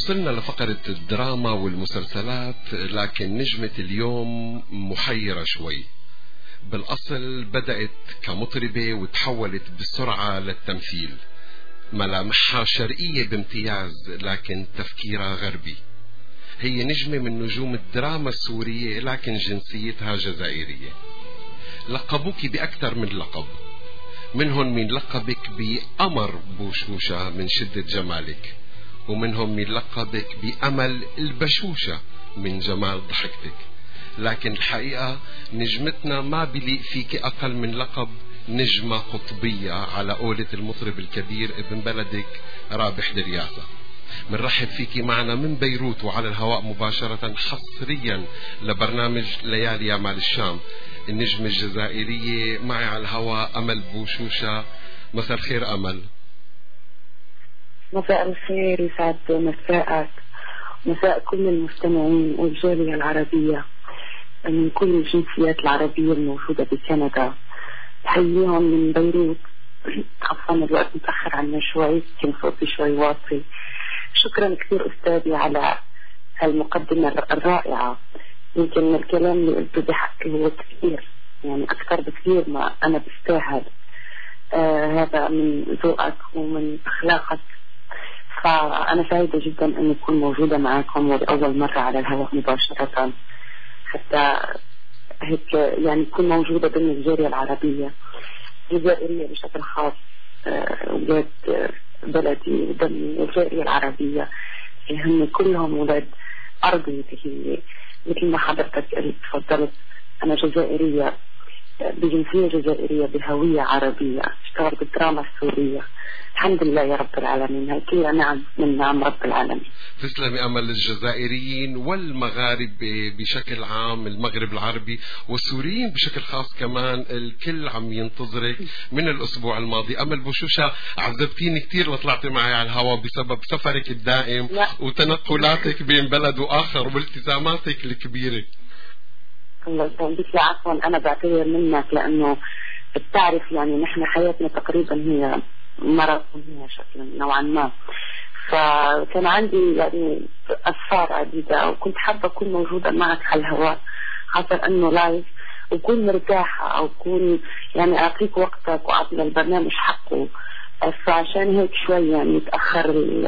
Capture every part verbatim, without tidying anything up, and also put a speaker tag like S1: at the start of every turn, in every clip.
S1: وصلنا لفقرة الدراما والمسلسلات، لكن نجمة اليوم محيرة شوي. بالأصل بدأت كمطربة وتحولت بسرعة للتمثيل. ملامحها شرقية بامتياز لكن تفكيرها غربي. هي نجمة من نجوم الدراما السورية لكن جنسيتها جزائرية. لقبوك بأكثر من لقب، منهم من لقبك بقمر بوشوشة من شدة جمالك، ومنهم من لقبك بأمل البشوشة من جمال ضحكتك. لكن الحقيقة نجمتنا ما بليق فيك أقل من لقب نجمة قطبية، على قولة المطرب الكبير ابن بلدك رابح درياسة. منرحب فيكي معنا من بيروت وعلى الهواء مباشرة حصريا لبرنامج ليالي يا مال الشام. النجمة الجزائرية معي على الهواء أمل بوشوشة. مساء الخير أمل.
S2: مساء الخير، يسعد مساءك، مساء كل المستمعين والجالية العربية من كل الجنسيات العربية الموجودة بكندا. تحييهم من بيروت. عفوا الوقت متأخر عنا شوي، كان صوتي شوي واطي. شكرا كثير أستاذي على المقدمة الرائعة. يمكن الكلام اللي قلته بحقي هو كثير، يعني أكثر بكثير ما أنا بستاهل. آه هذا من ذوقك ومن أخلاقك. فأنا سعيدة جدا أن أكون موجودة معكم ولأول مرة على الهواء مباشرة، حتى هيك يعني أكون موجودة ضمن الجالية العربية الجزائرية بشكل خاص. أولاد بلدي وضمن الجالية العربية هم كلهم أولاد أرضي. هي مثل ما حضرتك قلت تفضلت، أنا جزائرية بجنسية جزائرية بهوية عربية، اشتغل بالدراما السورية. الحمد لله يا رب العالمين، هاي كلها نعم من نعم رب العالمين.
S1: تسلمي أمل. الجزائريين والمغاربة بشكل عام، المغرب العربي والسوريين بشكل خاص كمان، الكل عم ينتظرك من الأسبوع الماضي. أمل بوشوشة، عذبتيني كتير وطلعتي معي على الهواء بسبب سفرك الدائم لا. وتنقلاتك بين بلد وآخر والتزاماتك الكبيرة.
S2: الله يسعدك. لا عفوا، أنا بعتذر منك لأنه بتعرف يعني نحن حياتنا تقريبا هي ماراثونية شكلا نوعا ما، فكان عندي يعني أسفار عديدة وكنت حابة أكون موجودة معك على الهواء، خاصة أنه لايف وكون مرتاحة أو كون يعني أعطيك وقتك وأعطي البرنامج حقه. فعشان هيك شوي يعني تأخر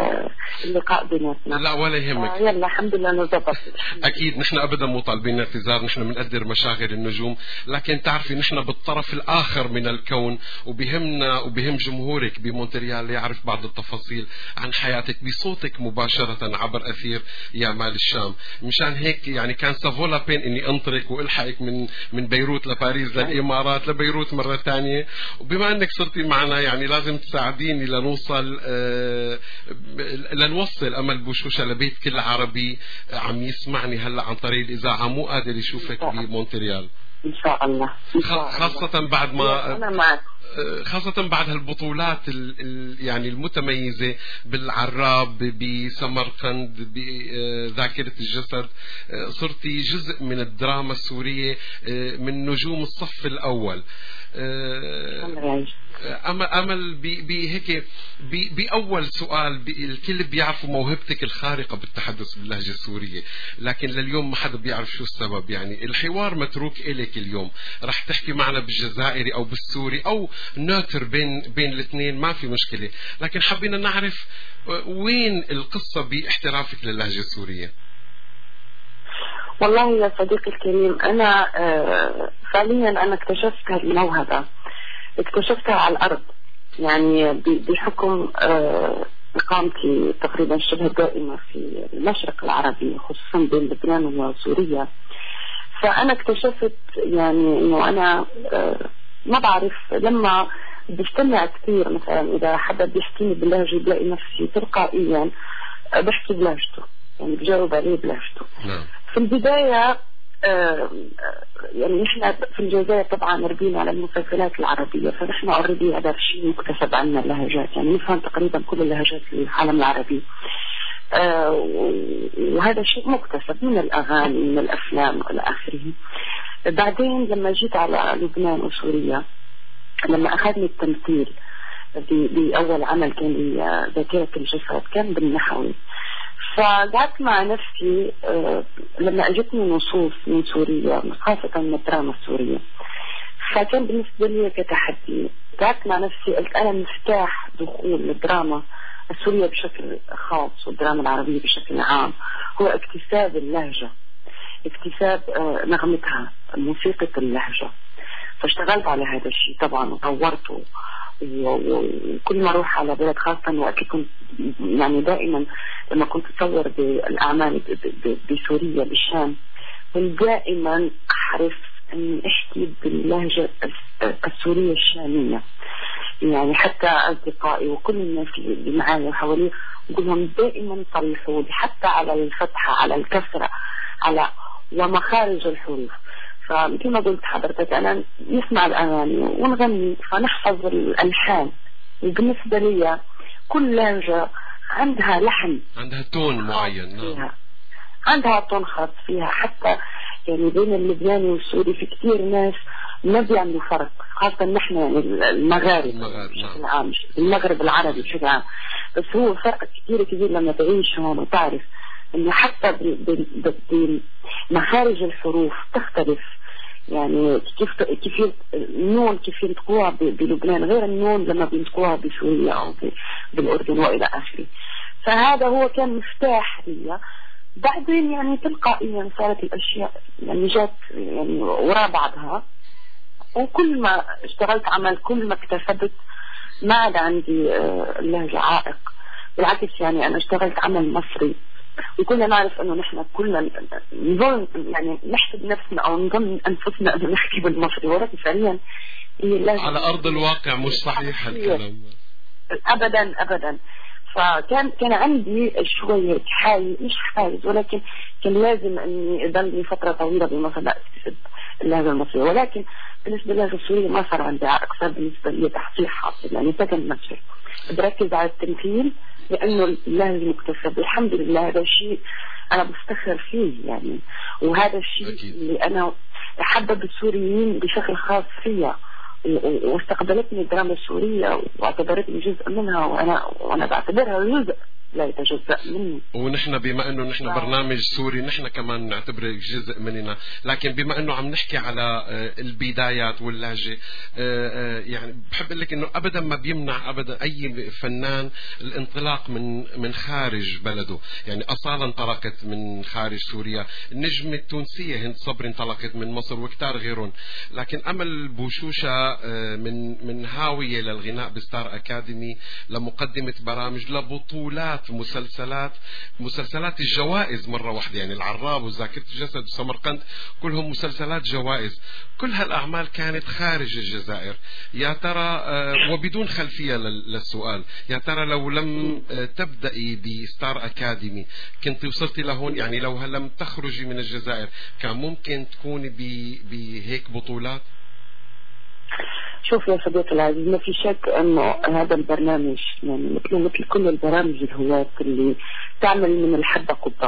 S2: اللقاء بيناتنا.
S1: لا ولا يهمك.
S2: آه يلا الحمد لله نظبط.
S1: أكيد نحن أبدا مو طالبين اعتذار، نحن بنقدر مشاغل النجوم، لكن تعرفي نحن بالطرف الآخر من الكون، وبهمنا وبهم جمهورك بمونتريال يعرف بعض التفاصيل عن حياتك بصوتك مباشرة عبر أثير يا مال الشام. مشان هيك يعني كان سافولا بين إني أنطرك وإلحقك من من بيروت لباريس للإمارات لبيروت مرة ثانية. وبما أنك صرتي معنا يعني لازم تساعديني لنوصل آه لنوصل أمل بوشوشة لبيت كل عربي عم يسمعني هلا عن طريق الإذاعة مو قادر يشوفك بمونتريال.
S2: إن شاء الله. إن شاء الله.
S1: خاصة بعد ما
S2: أنا معك.
S1: خاصة بعد هالبطولات ال ال يعني المتميزة بالعراب بسمرقند بذاكرة الجسد، صرتي جزء من الدراما السورية من نجوم الصف الأول. أمل بهيك بأول سؤال، الكل بيعرفوا موهبتك الخارقة بالتحدث باللهجة السورية، لكن لليوم ما حدا بيعرف شو السبب. يعني الحوار متروك إليك اليوم، رح تحكي معنا بالجزائري أو بالسوري أو ناتر بين بين الاثنين، ما في مشكلة، لكن حبينا نعرف وين القصة باحترافك للهجة السورية.
S2: والله يا صديقي الكريم، أنا فعليا أنا اكتشفت هذه الموهبة، اكتشفتها على الأرض، يعني بحكم إقامتي تقريبا شبه دائمة في المشرق العربي خصوصا بين لبنان وسوريا. فأنا اكتشفت يعني إنه أنا ما بعرف لما بجتمع كثير، مثلا إذا حدا بيحكيني باللهجة بلاقي نفسي تلقائيا بحكي بلهجته، يعني بجاوب عليه بلهجته.
S1: نعم.
S2: في البداية آه يعني نحن في الجزائر طبعا ربينا على المسلسلات العربية، فنحن اوريدي هذا شيء مكتسب عنا اللهجات، يعني نفهم تقريبا كل اللهجات في العالم العربي. آه وهذا شيء مكتسب من الأغاني من الأفلام إلى آخره. بعدين لما جيت على لبنان وسوريا، لما أخذني التمثيل بأول عمل كان لي ذاكرة الجسد كان بالنحوي، فقعدت مع نفسي لما اجتني نصوص من سوريا خاصة من الدراما السورية، فكان بالنسبة لي كتحدي. قعدت مع نفسي قلت أنا مفتاح دخول الدراما السورية بشكل خاص والدراما العربية بشكل عام هو اكتساب اللهجة، اكتساب نغمتها، موسيقى اللهجة. فاشتغلت على هذا الشيء طبعا وطورته، وكل ما اروح على بلد خاصة وقت كنت يعني دائما لما كنت اصور بالاعمال بسوريا بالشام كنت دائما احرص اني احكي باللهجة السورية الشامية. يعني حتى اصدقائي وكل الناس اللي معايا وحوالي اقول لهم دائما صريحوا لي حتى على الفتحة على الكسرة على ومخارج الحروف. فمثل ما قلت حضرتك أنا نسمع الأغاني ونغني فنحفظ الألحان، وبالنسبة لي كل لهجة عندها لحن،
S1: عندها تون معين، نعم
S2: عندها تون خاص فيها. حتى يعني بين اللبناني والسوري في كثير ناس ما بيعملوا فرق، خاصة نحن يعني المغارب بشكل عام، المغرب العربي بشكل عام، بس هو فرق كثير كبير لما تعيش هون وتعرف انه حتى بمخارج الحروف تختلف. يعني كيف كيف النون كيف ينطقوها بلبنان غير النون لما بينطقوها بسوريا او بالاردن والى اخره. فهذا هو كان مفتاح لي. بعدين يعني تلقائيا صارت الاشياء يعني جات يعني وراء بعضها، وكل ما اشتغلت عمل كل ما اكتسبت ما عاد عندي اللهجة عائق. بالعكس يعني انا اشتغلت عمل مصري وكنا نعرف انه نحن كلنا نظن يعني نحسب نفسنا او نظن انفسنا انه نحكي بالمصري، ولكن فعليا
S1: على ارض الواقع مش صحيح الكلام
S2: ابدا ابدا. فكان كان عندي شويه حاجز مش حاجز، ولكن كان لازم اني اضلني فتره طويله بمصر لا اكتسب اللهجه المصريه. ولكن بالنسبه للهجه السوريه ما صار عندي عائق، صار بالنسبه لي تحصيل حاصل. يعني سكن نفسي بركز على التمثيل لأنه اللهجة مكتسب الحمد لله. هذا الشيء أنا بفتخر فيه يعني، وهذا الشيء اللي أنا أحبب السوريين بشكل خاص فيها، واستقبلتني الدراما السورية واعتبرتني جزء منها، وأنا وأنا بعتبرها جزء لا يتجزأ مني.
S1: ونحن بما انه نحن آه. برنامج سوري نحن كمان نعتبره جزء مننا، لكن بما انه عم نحكي على البدايات واللهجة يعني بحب اقول لك انه ابدا ما بيمنع ابدا اي فنان الانطلاق من من خارج بلده. يعني أصالة انطلقت من خارج سوريا، النجمة التونسية هند صبري انطلقت من مصر وكتار غيرهم، لكن امل بوشوشة من من هاوية للغناء بستار اكاديمي لمقدمة برامج لبطولات مسلسلات مسلسلات الجوائز مرة واحدة. يعني العراب وذاكرة الجسد وسمرقند كلهم مسلسلات جوائز. كل هالأعمال كانت خارج الجزائر. يا ترى وبدون خلفية للسؤال، يا ترى لو لم تبدأي بستار أكاديمي كنت وصلتي لهون؟ يعني لو لم تخرجي من الجزائر كان ممكن تكوني بهيك بطولات؟
S2: شوف يا صديقي العزيز، ما في شك انه هذا البرنامج يعني مثل مثل كل البرامج الهواة اللي تعمل من الحبة قبة.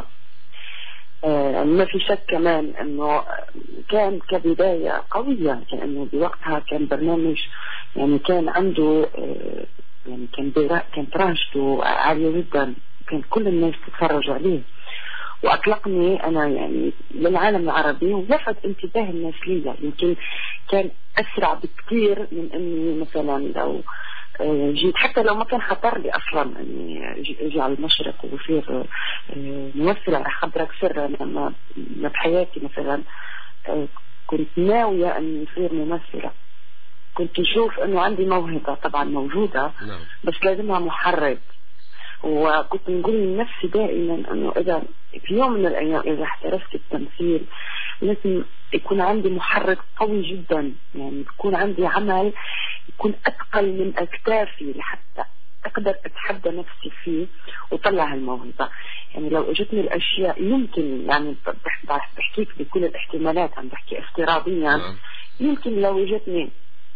S2: آه ما في شك كمان انه كان كبداية قوية، لانه بوقتها كان برنامج يعني كان عنده آه يعني كان كانت رهجته عالية جدا، كان كل الناس تتفرج عليه، وأطلقني أنا يعني للعالم العربي ووفد انتباه الناس لي. يمكن كان أسرع بكثير من أني مثلا لو جيت، حتى لو ما كان خطر لي أصلا أني أجي على المشرق وصير ممثلة. أخبرك سر، لما بحياتي مثلا كنت ناوية أن أصير ممثلة، كنت أشوف أنه عندي موهبة طبعا موجودة بس لازمها محرك. وكنت نقول لنفسي دائما انه اذا في يوم من الايام اذا احترفت التمثيل لازم يكون عندي محرك قوي جدا، يعني يكون عندي عمل يكون اثقل من اكتافي لحتى اقدر اتحدى نفسي فيه وطلع هالموهبه. يعني لو اجتني الاشياء يمكن يعني بحكيك بكل الاحتمالات، عم بحكي افتراضيا، يمكن لو اجتني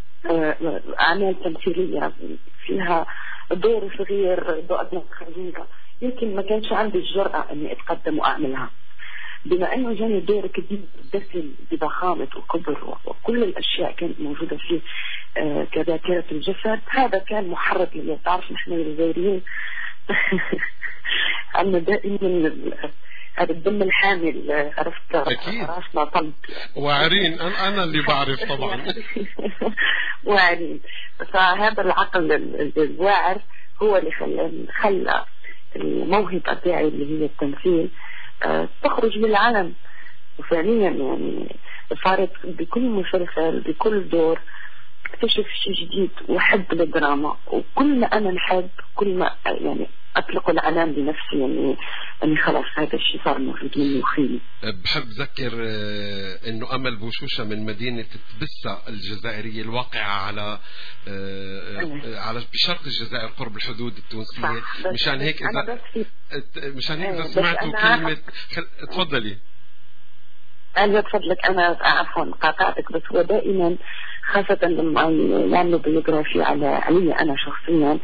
S2: اعمال تمثيليه فيها دور صغير ضوء خليجة يمكن ما كانش عندي الجرأة اني اتقدم واعملها. بما انه جاني دور كبير دسم بضخامة وكبر وكل الاشياء كانت موجودة فيه آه كذاكرة الجسد، هذا كان محرك لي. تعرف نحن الجزائريين عندنا دائما هذا الدم الحامل، عرفت؟
S1: أكيد.
S2: راسنا طلب
S1: واعرين. أنا أنا اللي بعرف طبعا.
S2: واعرين. فهذا العقل الواعر هو اللي خلى خلى الموهبة تاعي اللي هي التمثيل تخرج للعلن. وفعليا يعني صارت بكل مسلسل بكل دور اكتشف شيء جديد وحب للدراما. وكل ما أنا نحب كل ما يعني أطلق العنان بنفسي، يعني أني خلاص هذا الشيء صار موجود مني وخيلي.
S1: بحب ذكر أنه أمل بوشوشة من مدينة تبسة الجزائرية الواقعة على على بشرق الجزائر قرب الحدود التونسية. مشان هيك إذا مشان هيك إذا سمعتوا كلمة خل... تفضلي.
S2: أنا بفضلك أنا عفوا قاطعتك، بس هو دائما خاصة لما يعملوا بيوغرافي على علي أنا شخصيا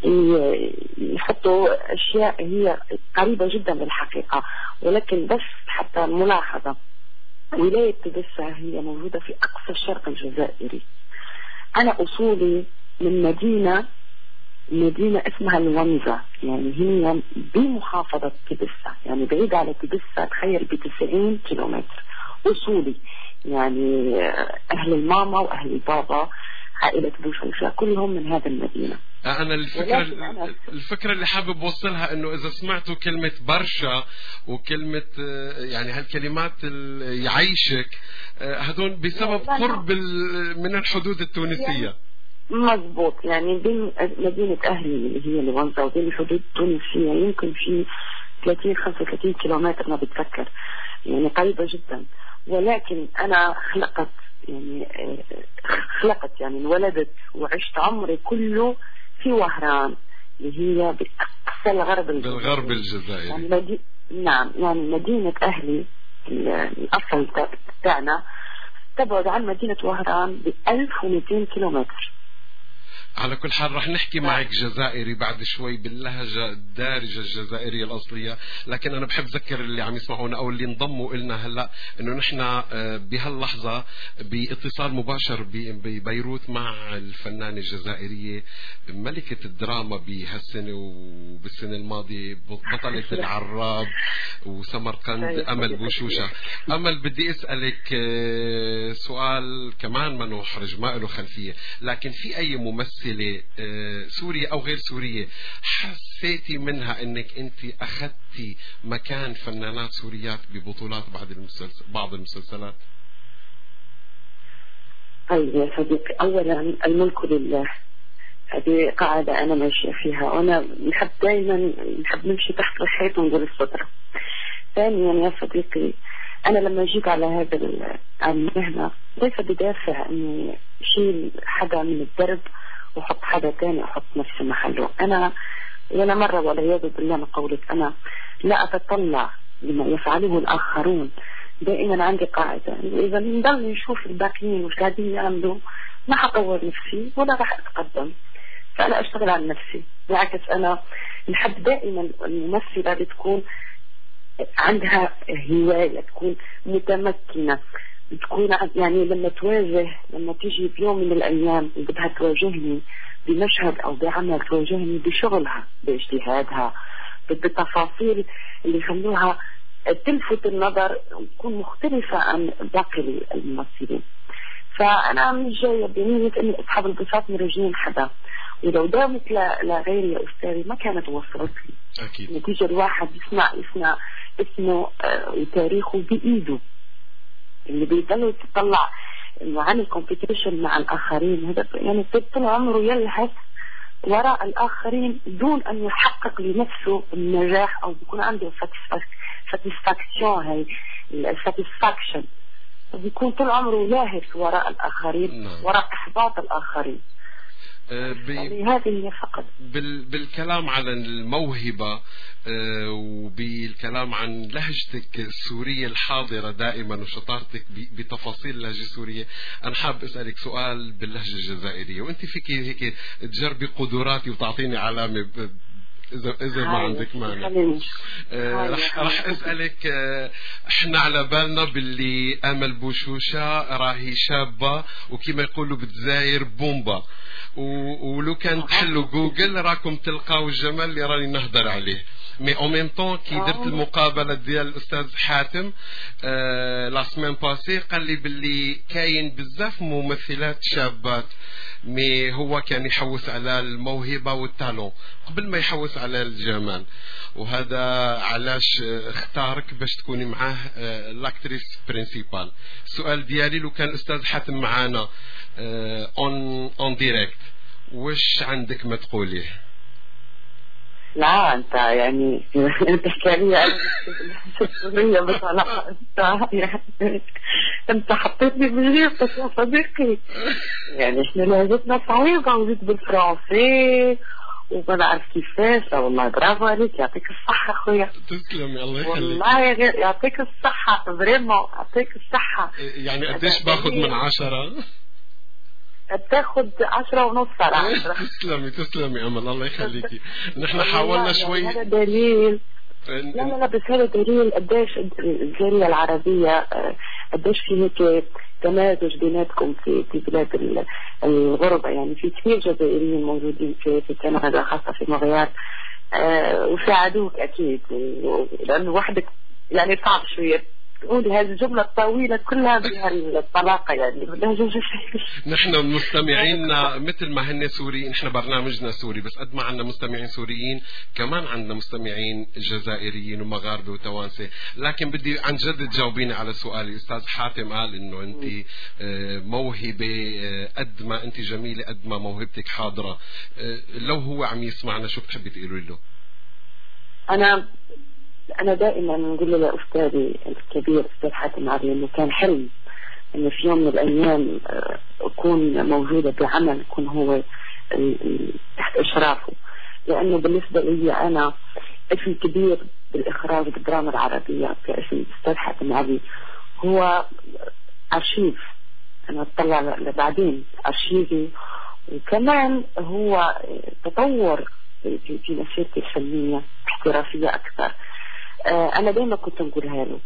S2: يحطوا أشياء هي قريبة جدا للحقيقة، ولكن بس حتى ملاحظة ولاية تبسة هي موجودة في أقصى الشرق الجزائري. أنا أصولي من مدينة مدينة اسمها الونزة، يعني هي بمحافظة تبسة، يعني بعيدة على تبسة تخيل بتسعين كيلومتر. أصولي يعني أهل الماما وأهل البابا عائلة بوشوشة كلهم من هذا المدينة.
S1: أنا الفكرة الفكرة اللي حابب وصلها إنه إذا سمعتوا كلمة برشا وكلمة يعني هالكلمات اللي يعيشك هذون بسبب قرب من الحدود التونسية.
S2: مضبوط، يعني بين مدينة أهلي اللي هي الونزة وبين الحدود التونسية يمكن في ثلاثين خمسة وثلاثين كيلومتر ما بتذكر، يعني قريبة جدا. ولكن أنا خلقت يعني خلقت يعني انولدت وعشت عمري كله في وهران اللي هي بأقصى الغرب الجزائري.
S1: بالغرب الجزائري.
S2: يعني مدي... نعم، يعني مدينة أهلي الأصل تاعنا تبعد عن مدينة وهران ب ألف ومئتين كيلومتر.
S1: على كل حال رح نحكي معك جزائري بعد شوي باللهجة الدارجة الجزائرية الأصلية، لكن أنا بحب ذكر اللي عم يسمعونا أو اللي انضموا إلنا هلأ إنه نحن بهاللحظة باتصال مباشر ببيروت مع الفنانة الجزائرية ملكة الدراما بهالسنة وبالسنة الماضية بطلة العراب وسمرقند أمل بوشوشة. أمل بدي أسألك سؤال كمان ما نحرج ما له خلفية، لكن في أي ممثل سورية أو غير سورية حسيتي منها أنك أنت أخذتي مكان فنانات سوريات ببطولات بعض المسلسل بعض المسلسلات؟
S2: طيب يا صديقي، أولا الملك لله، هذه قاعدة أنا ماشية فيها، وأنا نحب دائما نحب نمشي تحت الحيط ونقول السترة. ثانيا يا صديقي، أنا لما جيت على هذا المهنة ليس بدافع أني شيل حدا من الدرب وحط حدا تاني وحط نفسي محله. أنا ولا مرة والعياذ بالله ما قولت أنا لا أتطلع لما يفعله الآخرون. دائما عندي قاعدة، إذا نضل نشوف الباقيين وش قاعدين يعملوا ما حطور نفسي ولا راح أتقدم، فأنا أشتغل على نفسي. بالعكس أنا نحب دائما الممثلة تكون عندها هواية، تكون متمكنة، تكون يعني لما تواجه لما تيجي بيوم من الأيام بدها تواجهني بمشهد أو بعمل تواجهني بشغلها باجتهادها بالتفاصيل اللي يخلوها تلفت النظر وتكون مختلفة عن باقي الممثلين. فأنا مش جاية بنية إني أصحاب البساط مرجين حدا، ولو دامت لغيري يا أستاذي ما كانت وصلت لي.
S1: أكيد.
S2: نتيجة الواحد يسمع يسمع اسمه وتاريخه بإيده، اللي بيضل يتطلع إنه عن الكومبيتيشن مع الآخرين، هذا يعني طول عمره يلهث وراء الآخرين دون أن يحقق لنفسه النجاح أو بيكون عنده ساتيسفاكشن، هاي الساتيسفاكشن بيكون طول عمره لاهث وراء الآخرين. نعم. وراء إحباط الآخرين.
S1: بي
S2: هذه هي فقط.
S1: بال بالكلام على الموهبة وبالكلام عن لهجتك السورية الحاضرة دائما وشطارتك بتفاصيل اللهجة السورية، أنا حاب أسألك سؤال باللهجة الجزائرية، وأنت فيك هيك تجربي قدراتي وتعطيني علامة اذا اذا ما عندك مانع. آه رح رح اسالك، آه احنا على بالنا باللي امل بوشوشه راهي شابه وكما يقولوا بتزاير بومبا، ولو كان تحلوا جوجل راكم تلقاو الجمال اللي راني نهضر عليه. مي او ميم طون كي درت المقابله ديال الاستاذ حاتم آه لا سيمين باسي قال لي باللي كاين بزاف ممثلات شابات، مي هو كان يحوس على الموهبه والتالون قبل ما يحوس على الجمال، وهذا علاش اختارك باش تكوني معاه آه لاكتريس برينسيبال. السؤال ديالي لو كان الاستاذ حاتم معانا اون اون ديريكت واش عندك ما تقوليه؟
S2: لا انت يعني انت حكايه انا بصراحه انت يعني انت حطيتني بجيبتك يا صديقي. يعني احنا لهجتنا صعيبه وجيت بالفرنسي وما نعرف كيفاش. والله برافو عليك، يعطيك الصحه خويا.
S1: تسلمي الله يخليك.
S2: والله يعطيك الصحه فريمون، يعطيك الصحه.
S1: يعني قديش باخذ من عشرة؟
S2: تاخد عشرة ونص صراحة.
S1: تسلمي تسلمي أمل الله يخليكي. نحن حاولنا شوي.
S2: هذا دليل. لا لا لا بس هذا دليل قديش الجالية العربية قديش في هيك تمازج بيناتكم في في بلاد الغربة. يعني في كثير جزائريين موجودين في في كندا خاصة في مونريال وساعدوك أكيد، لأنه وحدك يعني صعب شوية تقولي هذه الجملة الطويلة كلها بهالطلاقة يعني.
S1: نحن مستمعينا مثل ما هن سوريين، نحن برنامجنا سوري بس قد ما عندنا مستمعين سوريين كمان عندنا مستمعين جزائريين ومغاربة وتوانسة. لكن بدي عن جد تجاوبيني على سؤالي. أستاذ حاتم قال إنه أنت موهبة قد ما أنت جميلة قد ما موهبتك حاضرة. لو هو عم يسمعنا شو بتحبي تقولي له؟
S2: أنا أنا دائما نقول له لأستاذي الكبير أستاذ حاتم علي إنه كان حلم إنه في يوم من الأيام أكون موجودة بعمل يكون هو تحت إشرافه. لأنه بالنسبة لي أنا اسم كبير بالإخراج بالدراما العربية كاسم أستاذ حاتم علي هو أرشيف. أنا أطلع لبعدين أرشيفي، وكمان هو تطور في في مسيرتي الفنية احترافية أكثر. أنا دايما كنت نقولها له،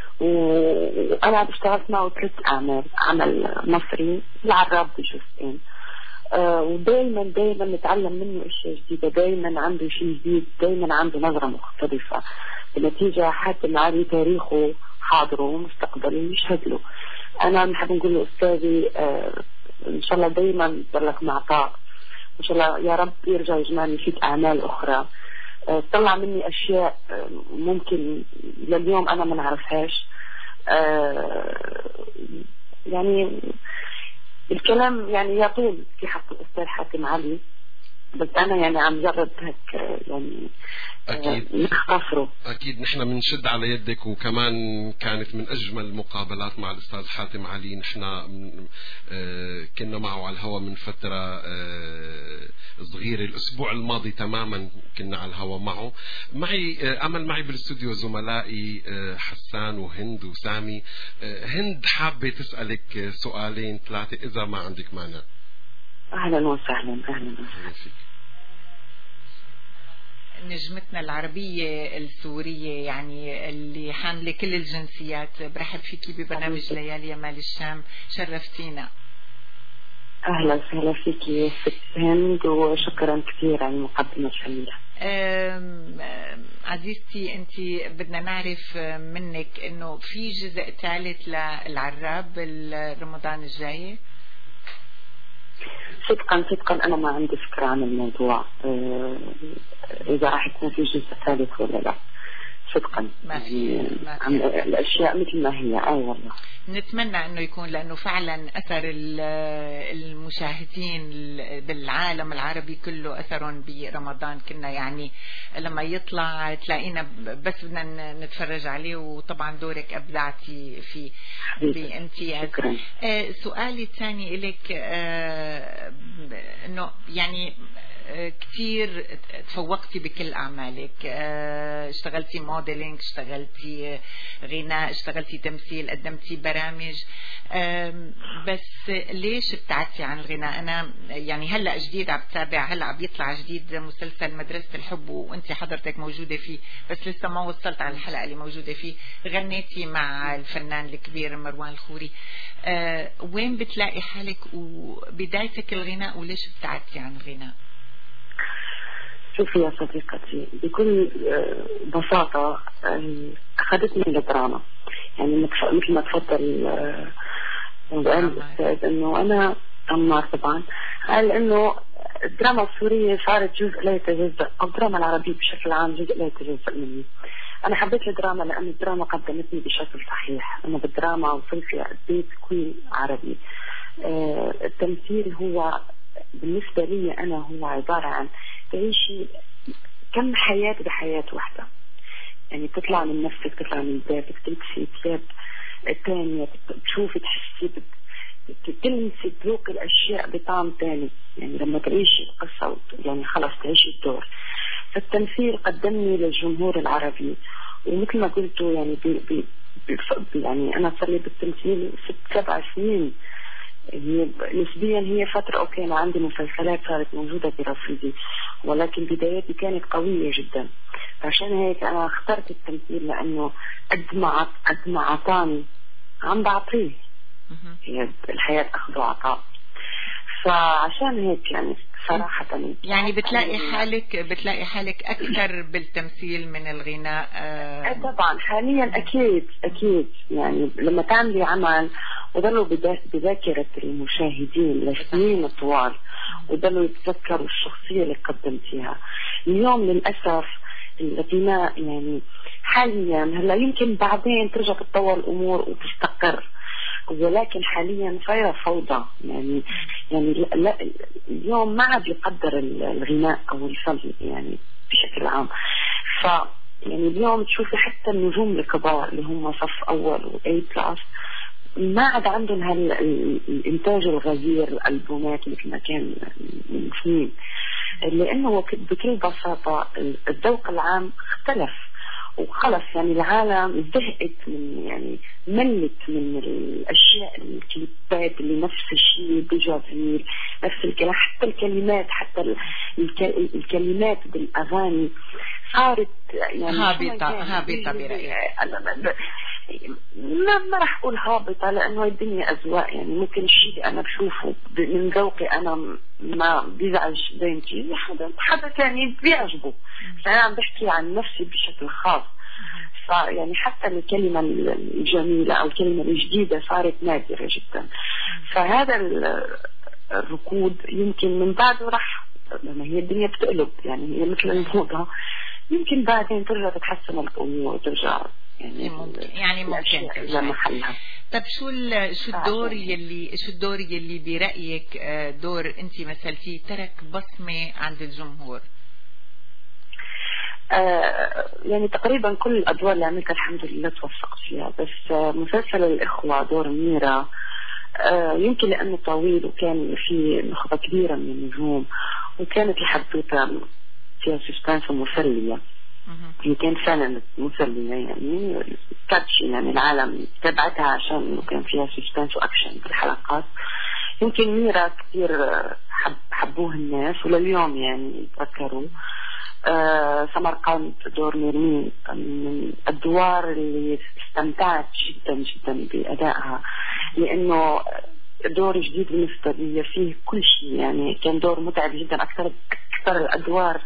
S2: وأنا اشتغلت معه ثلاث أعمال، عمل مصري العراب بجزئين، ودايما دايما نتعلم منه أشياء جديدة، دايما عنده شيء جديد، دايما عنده نظرة مختلفة. بالنتيجة حاتم علي تاريخه حاضره ومستقبله يشهد له. أنا نحب نقول له أستاذي إن شاء الله دايما ضلك معطاء، إن شاء الله يا رب يرجع يجمعني فيك أعمال أخرى طلع مني أشياء ممكن لليوم أنا ما نعرفهاش. يعني الكلام يعني يطول في حق الأستاذ حاتم علي، بس أنا يعني عم جرب هيك يعني
S1: أكيد
S2: نختصره.
S1: أكيد نحن بنشد على يدك، وكمان كانت من أجمل المقابلات مع الأستاذ حاتم علي. نحن كنا معه على الهواء من فترة صغيرة، الأسبوع الماضي تماما كنا على الهواء معه. معي أمل معي بالاستوديو زملائي حسان وهند وسامي. هند حابة تسألك سؤالين ثلاثة إذا ما عندك مانع.
S2: أهلا وسهلا. أهلا وسهلا
S1: فيك.
S3: نجمتنا العربية السورية يعني اللي حاملة كل الجنسيات، برحب فيكي ببرنامج ليالي مال الشام، شرفتينا.
S2: أهلا وسهلا فيكي ست هند، وشكرا كثير على المقدمة الجميلة.
S3: عزيزتي أنت بدنا نعرف منك إنه في جزء ثالث للعراب رمضان الجاي؟
S2: صدقا صدقا أنا ما عندي فكرة عن الموضوع إذا راح يكون في جزء ثالث ولا لا. صدقا
S3: ما في
S2: يعني الأشياء مثل ما هي. آه والله
S3: نتمنى أنه يكون، لأنه فعلا أثر المشاهدين بالعالم العربي كله أثرهم برمضان. كنا يعني لما يطلع تلاقينا بس بدنا نتفرج عليه، وطبعا دورك أبدعتي في بامتياز. آه سؤالي الثاني لك، آه أنه يعني كتير تفوقتي بكل أعمالك، اشتغلتي موديلينج، اشتغلتي غناء، اشتغلتي تمثيل، قدمتي برامج، بس ليش ابتعدتي عن الغناء؟ أنا يعني هلأ جديد عم تتابع، هلأ عم يطلع جديد مسلسل مدرسة الحب وانت حضرتك موجودة فيه، بس لسه ما وصلت على الحلقة اللي موجودة فيه. غنيتي مع الفنان الكبير مروان الخوري. أه وين بتلاقي حالك وبدايتك الغناء وليش ابتعدتي عن الغناء؟
S2: شوفي يا صديقتي، بكل بساطة أخذتني الدراما. يعني مثل ما تفضل وقال الأستاذ إنه أنا عمار طبعا قال إنه الدراما السورية صارت جزء لا يتجزأ، أو الدراما العربية بشكل عام جزء لا يتجزأ مني. أنا حبيت الدراما لأن الدراما قدمتني بشكل صحيح. أنا بالدراما وصلت لأديت كوين عربي. آه التمثيل هو بالنسبة لي أنا هو عبارة عن تعيشي كم حياة بحياة واحدة. يعني تطلع من نفسك، تطلع من ذاتك، تلبسي ثياب تانية، تشوفي تحسي، تلمسي تذوقي الأشياء بطعم تاني. يعني لما تعيشي القصة يعني خلاص تعيشي الدور. فالتمثيل قدمني للجمهور العربي، ومثل ما قلتوا يعني بي بي بي يعني أنا صار لي بالتمثيل ست سبع سنين. هي نسبيا هي فترة أوكي، أنا عندي مسلسلات صارت موجودة برصيدي، ولكن بداياتي كانت قوية جدا. عشان هيك أنا اخترت التمثيل، لأنه قد ما قد ما عطاني عم بعطيه. هي الحياة أخذ وعطاء. فعشان هيك يعني صراحة
S3: يعني بتلاقي حالك بتلاقي حالك أكثر بالتمثيل من الغناء.
S2: آه طبعا حاليا أكيد أكيد. يعني لما تعملي عمل وضلوا بذاكرة المشاهدين لسنين طوال، وضلوا يتذكروا الشخصية اللي قدمتيها. اليوم للأسف الغناء يعني حاليا هلا يمكن بعدين ترجع تتطور الأمور وتستقر، ولكن حاليا صايرة فوضى. يعني يعني لا اليوم ما عاد يقدر الغناء أو الفن يعني بشكل عام. ف يعني اليوم تشوفي حتى النجوم الكبار اللي هم صف أول وأي بلاس ما عاد عندهم هالإنتاج الغزير الألبومات مثل ما كان من سنين، لأنه بكل بساطة الذوق العام اختلف وخلص. يعني العالم زهقت من يعني ملت من الأشياء الكليبات اللي نفس الشيء بجافيل نفس الكلام، حتى الكلمات حتى الكلمات بالأغاني صارت يعني
S3: هابطة هابطة برأيي.
S2: ما ما راح أقول هابطة لأنه الدنيا أذواق. يعني ممكن الشيء أنا بشوفه من ذوقي أنا ما بيزعج بنتي، حدا حدا ثاني بيعجبه. فأنا عم بحكي عن نفسي بشكل خاص. فيعني حتى الكلمة الجميلة أو الكلمة الجديدة صارت نادرة جدا. فهذا الركود يمكن من بعده راح، لما هي الدنيا بتقلب يعني هي مثل الموضة، يمكن بعدين ترجع تتحسن الأمور وترجع يعني
S3: ممكن يعني ممكن
S2: لمحلها.
S3: طب شو شو الدور يلي شو الدور يلي برأيك دور انت مثلتيه ترك بصمة عند الجمهور؟
S2: آه يعني تقريبا كل الأدوار اللي عملتها الحمد لله توفقت فيها، بس آه مسلسل الإخوة دور ميرا آه يمكن لأنه طويل وكان في نخبة كبيرة من النجوم، وكانت الحدوتة فيها سسبانس مسلية. هي كانت فعلا مسلية يعني كاتشي، يعني العالم تبعتها عشان كان فيها سسبانس وأكشن في الحلقات. يمكن ميرا كثير حب حبوه الناس ولليوم يعني يتذكروا. آه سمرقند دور نرمين من الأدوار اللي استمتعت جدا جدا بأدائها، لأنه دور جديد بالنسبة لي فيه كل شيء. يعني كان دور متعب جدا، أكثر أكثر الأدوار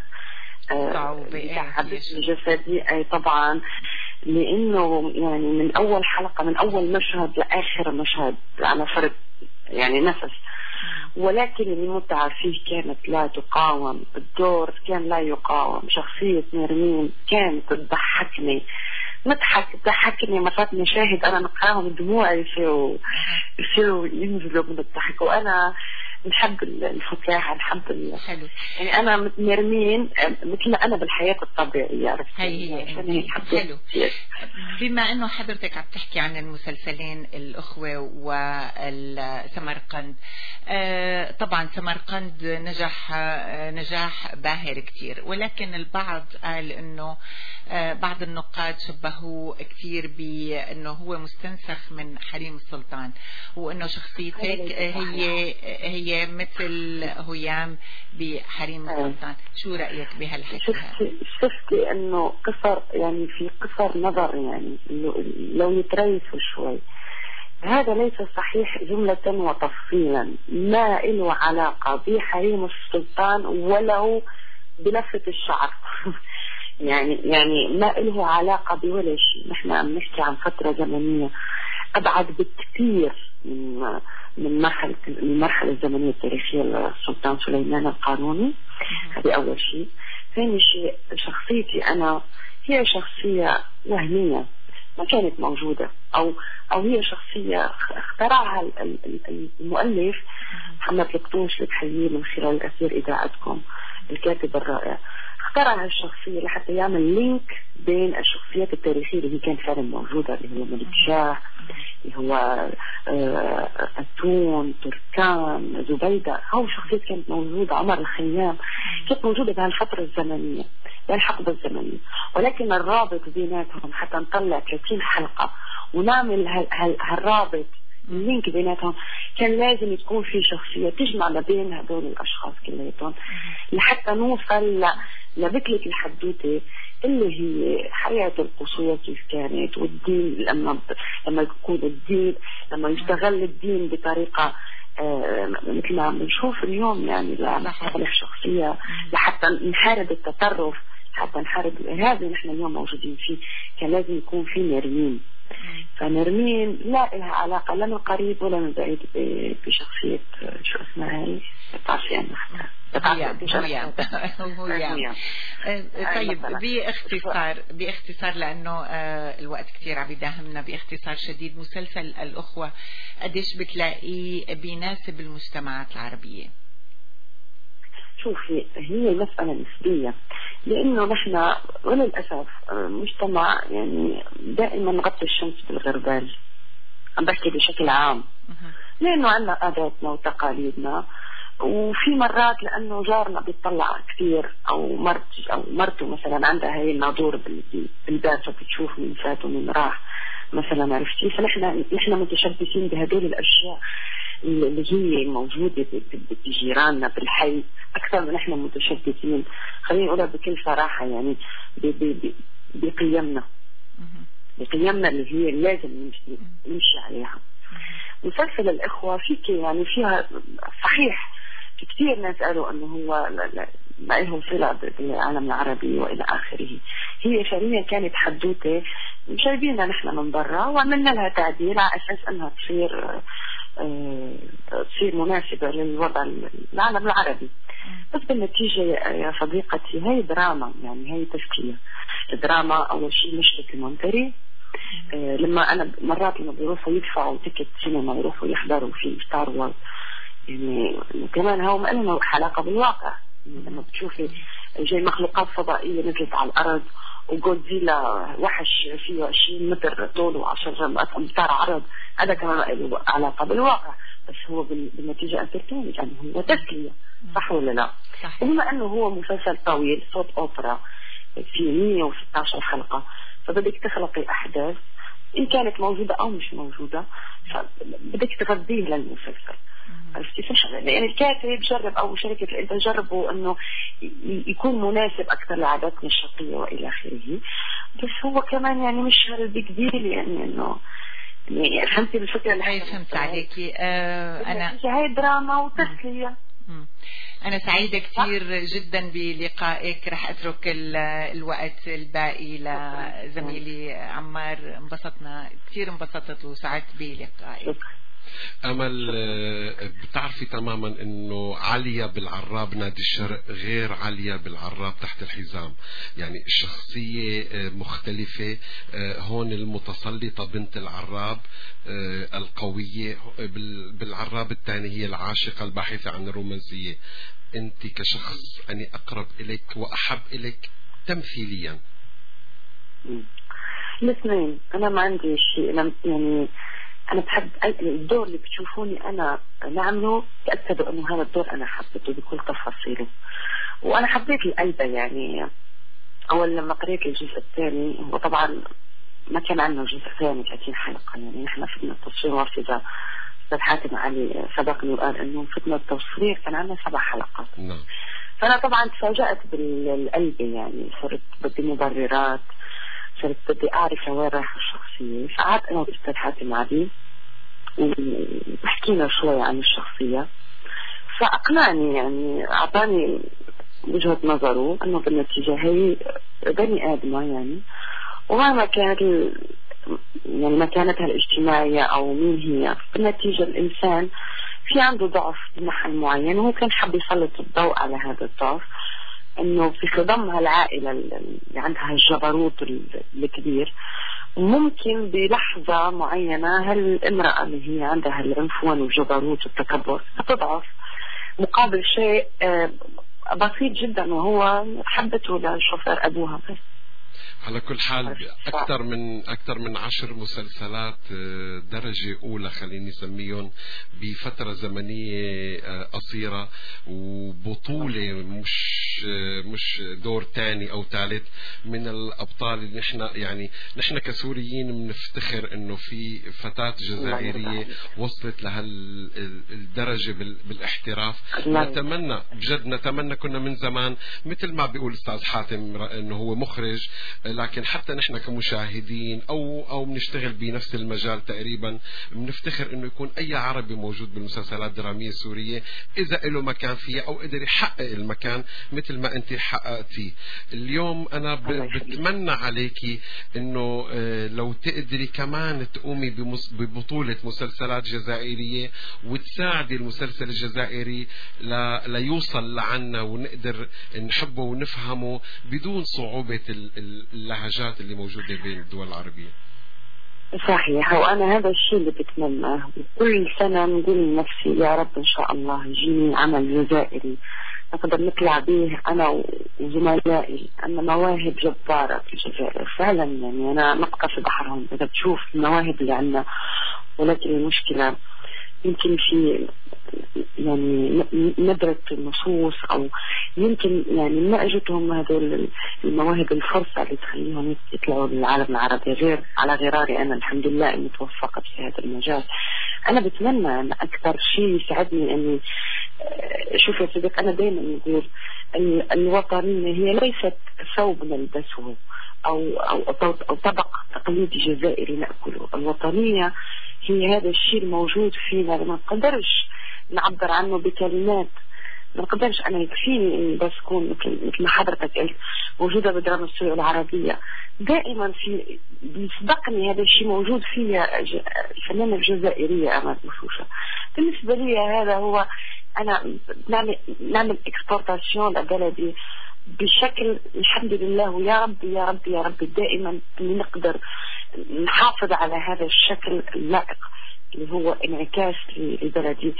S2: الجسدية أي طبعا، لأنه يعني من أول حلقة من أول مشهد لآخر مشهد على فرد يعني نفس. ولكن المتعة فيه كانت لا تقاوم. الدور كان لا يقاوم. شخصية نرمين كانت تضحكني مضحك تضحكني مرات مشاهد أنا نقراهم دموعي يصيروا يصيروا ينزلوا من الضحك. وأنا نحب الفكاهة، نحب
S3: حلو.
S2: يعني أنا نرمين مثل أنا بالحياة الطبيعية.
S3: هي هي حلو بما انه حضرتك عم تحكي عن المسلسلين الأخوة وسمرقند، طبعا سمرقند نجح نجاح باهر كتير، ولكن البعض قال انه بعض النقاد شبهوه كتير بانه هو مستنسخ من حريم السلطان، وانه شخصيتك هي هي مثل هيام بحريم السلطان. شو رأيك بهالحكي؟
S2: شفتي شفتي انه قصر يعني في قصر نظر، يعني لو يتريثوا شوي. هذا ليس صحيح جملة وتفصيلا، ما له علاقة بحريم السلطان ولو بلفة الشعر. يعني يعني ما له علاقة بولا شيء. نحن عم نحكي عن فترة زمنية أبعد بكثير من من مرحلة المرحلة الزمنية التاريخية للسلطان سليمان القانوني. هذه أول شيء. ثاني شيء، شخصيتي أنا هي شخصية وهمية ما كانت موجودة، أو أو هي شخصية اخترعها المؤلف محمد القطوش بتحييه من خلال أثير إذاعتكم الكاتب الرائع. اخترع الشخصية لحتى يعمل لينك بين الشخصيات التاريخية اللي كانت فعلا موجودة، اللي هو ملك شاه، اللي هو أتون، تركان، زبيدة. هاو شخصيات كانت موجودة، عمر الخيام، كانت موجودة بهالفترة الزمنية، بهالحقبة الزمنية. ولكن الرابط بيناتهم حتى نطلع ثلاثين حلقة ونعمل هالرابط اللينك بيناتهم، كان لازم تكون في شخصية تجمع ما بين هدول الأشخاص كلياتهم لحتى نوصل لبكلة الحدوتة اللي هي حياة القصور كيف كانت، والدين لما لما يكون الدين لما يشتغل الدين بطريقة آه مثل ما بنشوف اليوم، يعني لصالح شخصية لحتى نحارب التطرف، حتى نحارب الإرهاب اللي نحن اليوم موجودين فيه. كان لازم يكون في نرمين. فنرمين لا لها علاقة لا من قريب ولا من بعيد بشخصية شو اسمها هي بتعرفي أنا
S3: هيام. هيام. طيب باختصار باختصار لأنه الوقت كتير عم يداهمنا، باختصار شديد، مسلسل الأخوة قديش بتلاقيه بيناسب المجتمعات العربية؟
S2: شوفي، هي المسألة نسبية، لأنه نحن وللأسف مجتمع يعني دائما نغطي الشمس بالغربال. عم بحكي بشكل عام، لأنه عندنا عاداتنا وتقاليدنا، وفي مرات لأنه جارنا بيطلع كثير، أو مرت أو مرته مثلا عندها هي الناظور بالباب فبتشوف من فات ومن راح مثلا، عرفتي؟ فنحن نحن متشبثين بهدول الأشياء اللي هي موجودة بجيراننا بالحي أكثر من نحن متشبثين، خليني أقولها بكل صراحة، يعني بقيمنا بقيمنا اللي هي لازم نمشي, نمشي عليها. مسلسل الإخوة فيك يعني فيها صحيح في كثير ناس قالوا أنه هو ما لهم صلة بالعالم العربي وإلى آخره. هي فعليا كانت حدوتة مشاهدينها نحن من برا، وعملنا لها تعديل على أساس أنها تصير أه تصير مناسبة للوضع العالم العربي. بس بالنتيجة يا صديقتي هي دراما، يعني هي تسكية دراما. أول شيء مش دوكيومنتري. أه لما أنا مرات لما بيروحوا يدفعوا تيكت سينما يروحوا يحضروا في ستار وورز، يعني كمان هو ما لنا علاقة بالواقع. يعني لما بتشوفي جاي مخلوقات فضائية نزلت على الأرض، وجودزيلا وحش فيه عشرين متر طول وعشرة أمتار عرض، هذا كمان ما له علاقة بالواقع، بس هو بالنتيجة انترتينمنت، يعني هو تسلية، صح ولا لا؟ صحيح. وبما أنه هو مسلسل طويل صوت أوبرا في مية وستة عشر حلقة، فبدك تخلقي أحداث إن كانت موجودة أو مش موجودة، فبدك تغذيه للمسلسل. عرفتي؟ يعني الكاتب جرب أو شركة الإنتاج جربوا أنه يكون مناسب أكثر لعاداتنا الشرقية وإلى آخره، بس هو كمان يعني مش هالبيج ديل، يعني أنه يعني فهمتي الفكرة اللي
S3: هي فهمت عليكي. آه أنا
S2: هاي دراما وتسلية.
S3: أنا سعيدة كثير جدا بلقائك. رح أترك الوقت الباقي لزميلي عمار. انبسطنا كثير، انبسطت وسعدت بلقائك.
S1: أمل، بتعرفي تماما أنه عليا بالعراب نادي الشرق غير عليا بالعراب تحت الحزام، يعني الشخصية مختلفة. هون المتسلطة بنت العراب القوية، بالعراب الثاني هي العاشقة الباحثة عن الرومانسية. أنت كشخص أني أقرب إليك وأحب إليك تمثيليا.
S2: الاثنين. أنا ما عندي شيء، أنا يعني أنا بحب الدور اللي بتشوفوني أنا نعمله، تأكدوا إنه هذا الدور أنا حبيته بكل تفاصيله. وأنا حبيت القلبة يعني. أول لما قريت الجزء الثاني، وطبعا ما كان عندنا جزء ثاني ثلاثين حلقة، يعني نحن فتنا التصوير وافذة أستاذ حاتم علي سبقني وقال إنه فتنا التصوير كان عندنا سبع حلقات.
S1: نعم.
S2: فأنا طبعا تفاجأت بالقلب، يعني صرت بدي مبررات، صرت بدي أعرف وين رايحة الشخصية. فقعدت أنا وأستاذ حاتم علي وحكينا شوي عن الشخصية، فأقنعني يعني أعطاني وجهة نظره أنه بالنتيجة هي بني آدمة يعني، ومهما كانت يعني مكانتها الاجتماعية أو مين هي، بالنتيجة الإنسان في عنده ضعف بمحل معين، وهو كان حب يسلط الضوء على هذا الضعف، انه في خضمها العائلة اللي عندها الجبروت الكبير، ممكن بلحظة معينة هالامرأة اللي هي عندها العنفوان والجبروت والتكبر تضعف مقابل شيء بسيط جدا، وهو حبته لشوفير أبوها بس.
S1: على كل حال أكثر من أكثر من عشر مسلسلات درجة أولى خليني نسميهم بفترة زمنية قصيرة، وبطولة مش مش دور تاني أو ثالث من الأبطال اللي نحن يعني نحن كسوريين بنفتخر إنه في فتاة جزائرية وصلت لهالدرجة بالاحتراف. نتمنى بجد نتمنى كنا من زمان مثل ما بيقول أستاذ حاتم إنه هو مخرج، لكن حتى نحن كمشاهدين او او بنشتغل بنفس المجال تقريبا بنفتخر انه يكون اي عربي موجود بالمسلسلات الدراميه السوريه اذا له مكان فيها او قدر يحقق المكان مثل ما انت حققتيه اليوم. انا بتمنى عليكي انه لو تقدري كمان تقومي ببطوله مسلسلات جزائريه وتساعدي المسلسل الجزائري ليوصل لعنا ونقدر نحبه ونفهمه بدون صعوبه اللهجات اللي موجودة بين الدول العربية.
S2: صحيح، وأنا هذا الشيء اللي بتمناه. كل سنة نقول لنفسي يا رب إن شاء الله يجيني عمل جزائري نقدر نطلع به أنا وزملائي، أن مواهب جبارة في الجزائر فعلا، يعني أنا نبقى في بحرهم إذا بتشوف المواهب اللي عندنا. ولكن المشكلة يمكن في يعني ندرة النصوص، أو يمكن يعني ما أجتهم هذول المواهب الفرصة اللي تخليهم يطلعوا للعالم العربي، غير على غراري أنا الحمد لله أني توفقت في هذا المجال. أنا بتمنى أن أكثر شيء يساعدني أني شوف يا صديق، أنا دائما أقول الوطنية هي ليست ثوب نلبسه أو أو أو طبق تقليدي جزائري نأكله. الوطنية هي هذا الشيء الموجود فينا، ما نقدرش نعبر عنه بكلمات، ما نقدرش أنا يكفيني إني بس أكون مثل مثل ما حضرتك قلت موجودة بالدراما السورية العربية. دائما في بيسبقني هذا الشيء موجود فيها الفنانة الجزائرية أمال بوشوشة. بالنسبة لي هذا هو أنا نعمل نعمل إكسبورتاسيون لبلدي بشكل الحمد لله، ويا رب يا رب يا رب دائما إني نقدر نحافظ على هذا الشكل اللائق اللي هو انعكاس لبلدي.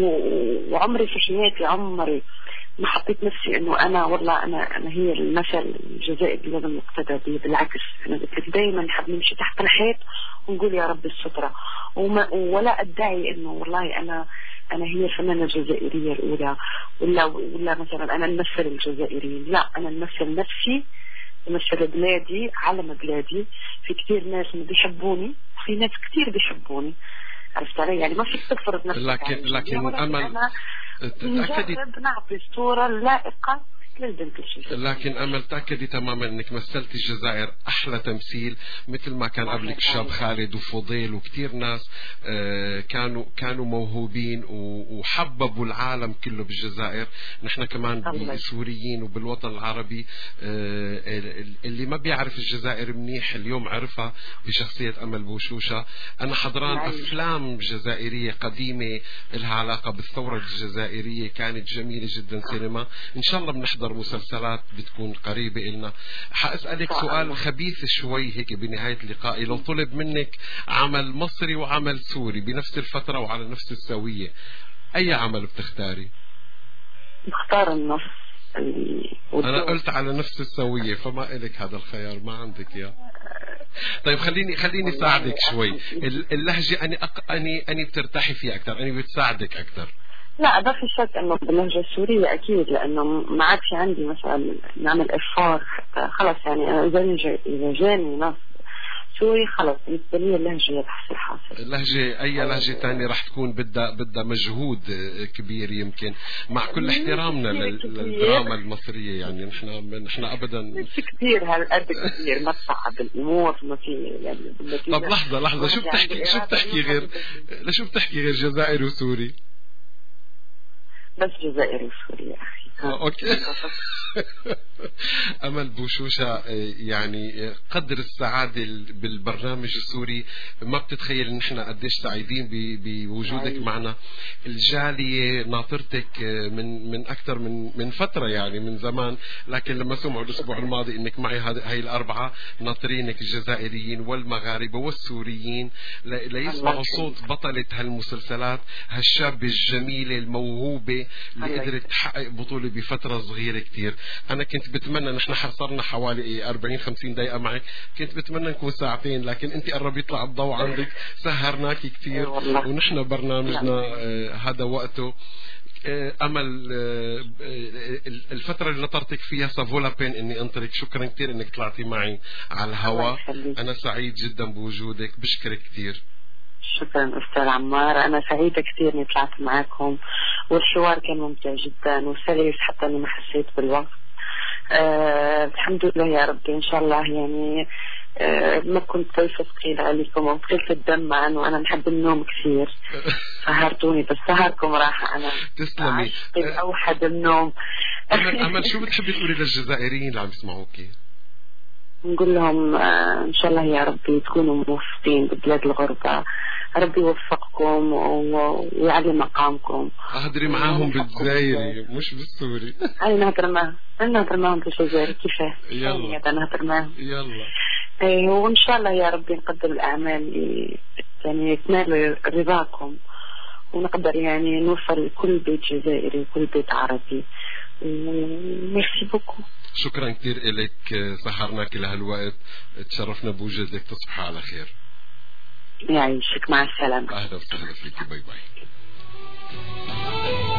S2: وعمري في حياتي عمري ما حطيت نفسي انه انا والله انا انا هي المثل الجزائري اللي لازم نقتدى به، بالعكس انا قلت دائما نحب نمشي تحت الحيط ونقول يا رب السترة، ولا ادعي انه والله انا انا هي الفنانة الجزائرية الاولى ولا ولا مثلا انا الممثل الجزائري. لا، انا الممثل نفسي، مثل بلادي، علم بلادي. في كثير ناس بيحبوني، في ناس كثير بيحبوني، عرفت علي؟ يعني ما فيك تفرض نفسك.
S1: لكن لكن أمل
S2: نجرب نعطي الصورة اللائقة للبنت الشجاع.
S1: لكن أمل تأكدي تماما أنك مثلتي الجزائر أحلى تمثيل، مثل ما كان قبلك الشاب خالد وفضيل وكتير ناس كانوا كانوا موهوبين وحببوا العالم كله بالجزائر. نحن كمان بالسوريين وبالوطن العربي اللي ما بيعرف الجزائر منيح اليوم عرفها بشخصية أمل بوشوشة. أنا حضران أفلام جزائرية قديمة لها علاقة بالثورة الجزائرية كانت جميلة جدا سينما. إن شاء الله بنحضر مسلسلات بتكون قريبة إلنا. حأسألك سؤال خبيث شوي هيك بنهاية لقائي، لو طلب منك عمل مصري وعمل سوري بنفس الفترة وعلى نفس السوية، أي عمل بتختاري؟
S2: بختار النص.
S1: أنا قلت على نفس السوية، فما إلك هذا الخيار، ما عندك يا طيب خليني خليني ساعدك شوي. اللهجة أني أق... أني أني بترتاحي فيها أكثر، أني بتساعدك أكثر.
S2: لا ما في شك انه باللهجة السورية اكيد، لانه ما عاد في عندي مثلا نعمل افار حتى خلص يعني انا اذا اذا جاني نص سوري خلص بالنسبة لي اللهجة هي بحث الحاصل.
S1: اللهجة اي لهجة ثانية رح تكون بدها بدها مجهود كبير يمكن، مع كل احترامنا للدراما المصرية يعني نحن نحن ابدا
S2: مش كثير هالقد كثير ما تصعب الامور ما في يعني.
S1: طب لحظة لحظة شو بتحكي شو بتحكي غير شو بتحكي غير جزائري وسوري؟
S2: بس جزائري وسوري يا أخي.
S1: آه، أوكي. أمل بوشوشة، يعني قدر السعادة بالبرنامج السوري ما بتتخيل إن إحنا قديش سعيدين بوجودك معنا. الجالية ناطرتك من من أكثر من من فترة يعني من زمان، لكن لما سمعوا الأسبوع الماضي إنك معي هاي الأربعة ناطرينك الجزائريين والمغاربة والسوريين ليسمعوا صوت بطلة هالمسلسلات، هالشابة الجميلة الموهوبة اللي قدرت تحقق بطولة بفترة صغيرة كتير. أنا كنت بتمنى نحن حصرنا حوالي أربعين خمسين دقيقة معك، كنت بتمنى نكون ساعتين، لكن أنت قرب يطلع الضوء عندك، سهرناكي كتير ونحن برنامجنا آه هذا وقته. آه أمل آه الفترة اللي نطرتك فيها سافولا بين إني أنطرك. شكرا كتير إنك طلعتي معي على الهواء، أنا سعيد جدا بوجودك، بشكرك كتير.
S2: شكرا أستاذ عمار، أنا سعيدة كثير إني طلعت معكم والحوار كان ممتع جدا وسلس حتى إني ما حسيت بالوقت. أه الحمد لله يا ربي إن شاء الله يعني أه ما كنت ضيفة ثقيلة عليكم أو ثقيلة الدم، مع إنه أنا بحب النوم كثير سهرتوني، بس سهركم راحة. أنا
S1: تسلمي
S2: أوحد النوم.
S1: أمل أمل شو بتحبي تقولي للجزائريين اللي عم يسمعوكي؟
S2: نقول لهم آه إن شاء الله يا ربي تكونوا موفقين ببلاد الغربة، ربي يوفقكم ويعلي مقامكم.
S1: أهدري معاهم بالجزائري مش بالسوري.
S2: أي نهدر معهم، أنا نهدر معهم بالجزائري كيفاه؟
S1: يلا
S2: أنا نهدر معهم.
S1: يلا.
S2: إيه وإن شاء الله يا ربي نقدم الأعمال يعني تنال رضاكم ونقدر يعني نوصل لكل بيت جزائري وكل بيت عربي. ميرسي بوكو.
S1: شكرا كثير إليك، سهرناك لهالوقت، تشرفنا بوجودك، تصبح على خير.
S2: يعيشك، مع السلامة.
S1: أهلا وسهلا فيك، باي باي.